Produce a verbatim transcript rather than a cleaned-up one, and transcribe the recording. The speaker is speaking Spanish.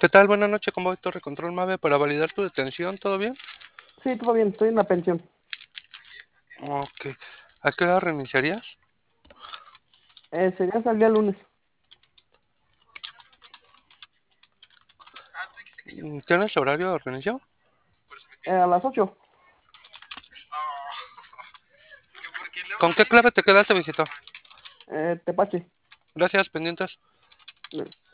¿Qué tal? Buenas noches, ¿cómo va Torre Control Mave para validar tu detención? ¿Todo bien? Sí, todo bien, estoy en la pensión. Ok. ¿A qué hora reiniciarías? Eh, sería hasta el día lunes, Mm, ¿Tienes horario de reinicio? eh, a las ocho. ¿Con qué clave te quedaste, visita? Eh, Tepache. Gracias, pendientes.